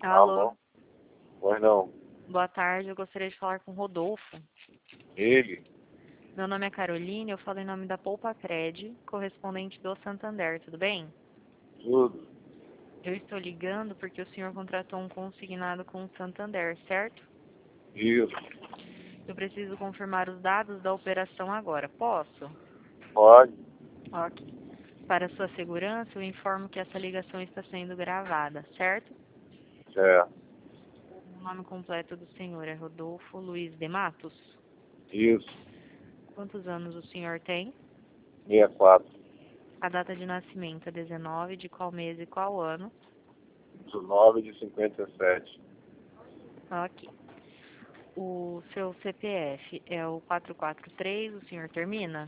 Alô, Alô? Pois não. boa tarde. Eu gostaria de falar com o Rodolfo. Ele? Meu nome é Caroline, eu falo em nome da Poupa Cred, correspondente do Santander, tudo bem? Tudo. Eu estou ligando porque o senhor contratou um consignado com o Santander, certo? Isso. Eu preciso confirmar os dados da operação agora. Posso? Pode? Ok. Para sua segurança, eu informo que essa ligação está sendo gravada, certo? Certo. O nome completo do senhor é Rodolfo Luiz de Matos? Isso. Quantos anos o senhor tem? 64. A data de nascimento é 19 de qual mês e qual ano? 19 de 57. Ok. O seu CPF é o 443, o senhor termina?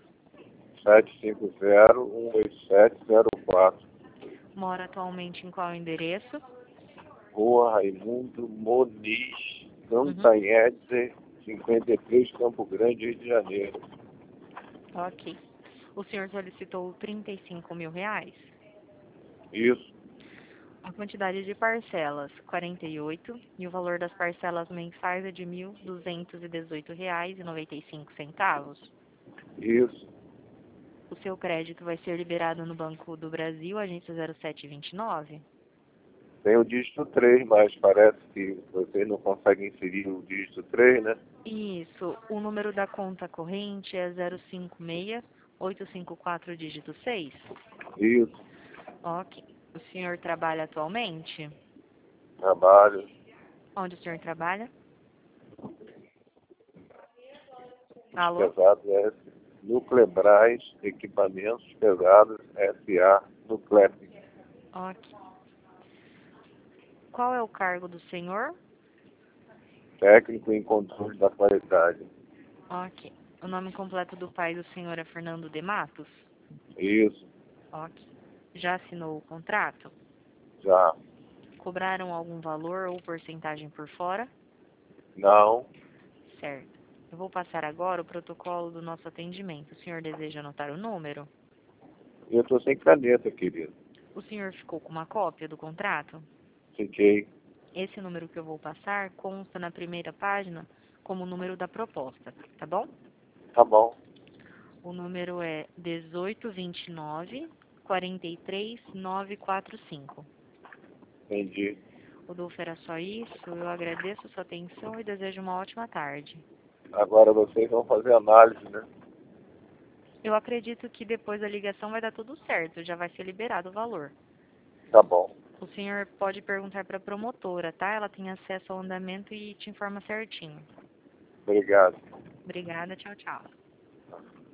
750-18704. Mora atualmente em qual endereço? Rua Raimundo Moniz, Uhum. Cantanhede, 53, Campo Grande, Rio de Janeiro. Ok. O senhor solicitou 35 mil reais? Isso. A quantidade de parcelas, 48, e o valor das parcelas mensais é de R$ 1.218,95. Isso. O seu crédito vai ser liberado no Banco do Brasil, agência 0729? Tem o dígito 3, mas parece que vocês não conseguem inserir o dígito 3, né? Isso. O número da conta corrente é 056-854, dígito 6? Isso. Ok. O senhor trabalha atualmente? Trabalho. Onde o senhor trabalha? Alô? Pesados S. Nuclebras, equipamentos pesados SA, Nuclep. Ok. Qual é o cargo do senhor? Técnico em controle da qualidade. Ok. O nome completo do pai do senhor é Fernando de Matos? Isso. Ok. Já assinou o contrato? Já. Cobraram algum valor ou porcentagem por fora? Não. Certo. Eu vou passar agora o protocolo do nosso atendimento. O senhor deseja anotar o número? Eu estou sem caneta, querido. O senhor ficou com uma cópia do contrato? Fiquei. Esse número que eu vou passar consta na primeira página como o número da proposta, tá bom? Tá bom. O número é 1829-43945. Entendi. Rodolfo, era só isso. Eu agradeço a sua atenção e desejo uma ótima tarde. Agora vocês vão fazer análise, né? Eu acredito que depois da ligação vai dar tudo certo, já vai ser liberado o valor. Tá bom. O senhor pode perguntar para a promotora, tá? Ela tem acesso ao andamento e te informa certinho. Obrigado. Obrigada, tchau, tchau.